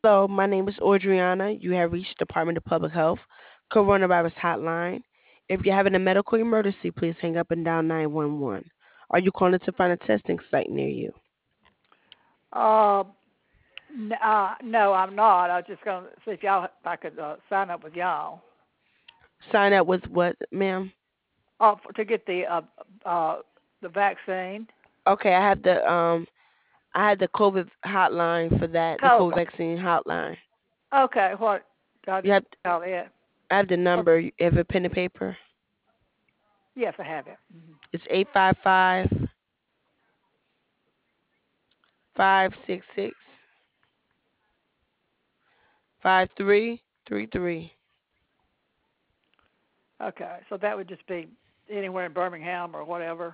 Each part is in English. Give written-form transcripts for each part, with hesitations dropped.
Hello, my name is Audriana. You have reached Department of Public Health Coronavirus Hotline. If you're having a medical emergency, please hang up and dial 911. Are you calling to find a testing site near you? Uh, no, I'm not. I was just going to see if I could sign up with y'all. Sign up with what, ma'am? To get the vaccine. Okay, I had the COVID hotline for that, the Oh, COVID vaccine hotline. okay. What? I You just have call it. I have the Oh, number. You have a pen and paper? yes, I have it. It's 855-566-5333. Okay, so that would just be anywhere in Birmingham or whatever.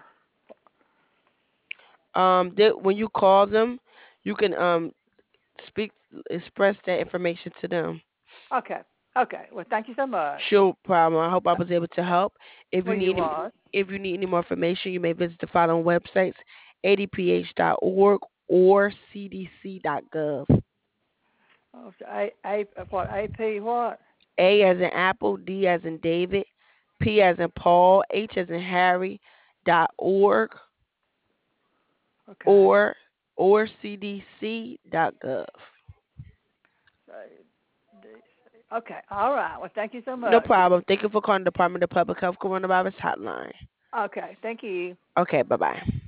When you call them, you can speak express that information to them. Okay. Okay. Well, thank you so much. Sure problem. I hope I was able to help. If you Well, you need was. if you need any more information, you may visit the following websites: adph.org or cdc.gov. Oh, so what? AP what? A as in Apple, D as in David, P as in Paul, H as in Harry. .org Okay. or cdc.gov. So, okay. All right. Well, thank you so No much. problem. Thank you for calling the Department of Public Health Coronavirus Hotline. Okay. Thank you. Okay, bye bye.